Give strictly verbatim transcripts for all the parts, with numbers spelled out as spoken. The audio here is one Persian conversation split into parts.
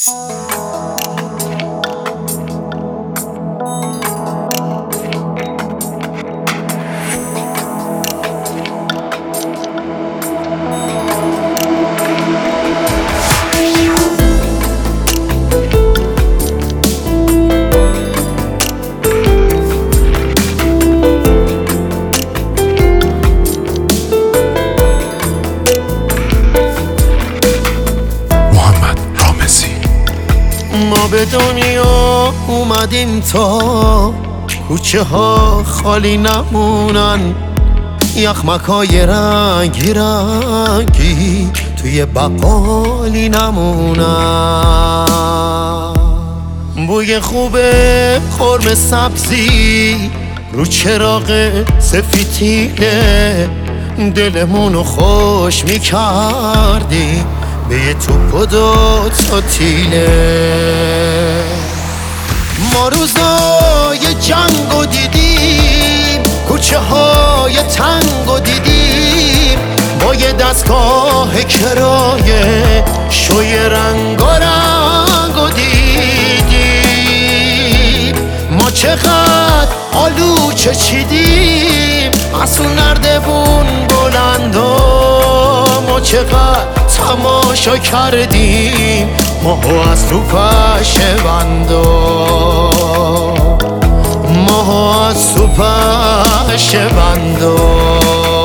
ما به دنیا اومدیم تا کوچه ها خالی نمونن، یخمکای رنگی رنگی توی بقالی نمونن. بوی خوبه قرمه سبزی رو چراغ سفیدینه، دلمونو خوش میکردی به یه توپ و دو تا تیله. ما روزای جنگو دیدیم، کوچه های تنگو دیدیم، با یه دستگاه کرایه شوی رنگا رنگو دیدیم. ما چقدر آلو چچیدیم از اون نردبون بلندا، ما چقدر تماشا کردیم ماهو از تو پشه بندا، ماهو از تو پشه بندا.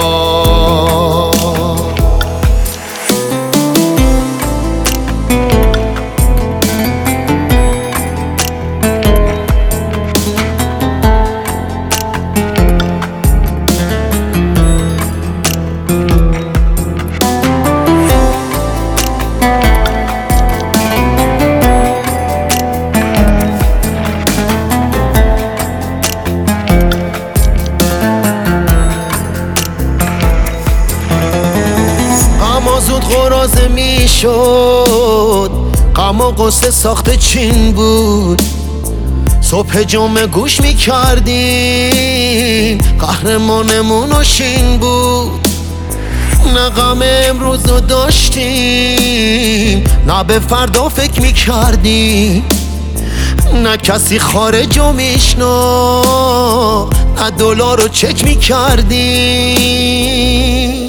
زود غرازه می شد، غم و غصه ساخت چین بود. صبح جمعه گوش می کردیم، قهرمانمون و شین بود. نه غم امروز رو داشتیم، نه به فردا فکر می کردیم، نه کسی خارج رو میشنا، نه دلار رو چک می کردیم.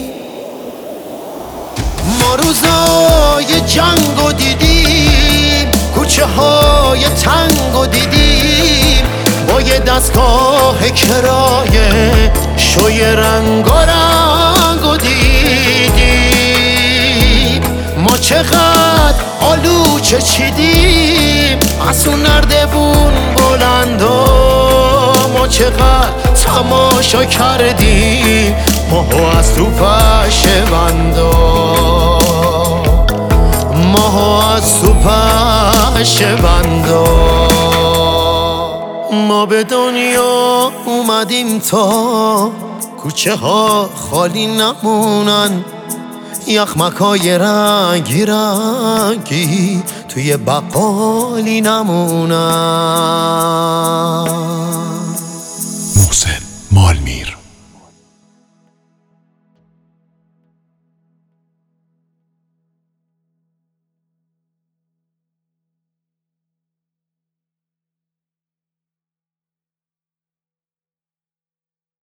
ما روزای جنگو دیدیم، کوچه های تنگو دیدیم، با یه دستگاه کرایه شوی رنگا رنگو دیدیم. ما چقدر آلو چچیدیم از اون نردبون بلندا، ما چقدر تماشا کردیم ماهو از تو پشه بندا، ماهو از تو پشه بندا. ما به دنیا اومدیم تا کوچه ها خالی نمونن، یخمکای رنگی رنگی توی بقالی نمونن. محسن مال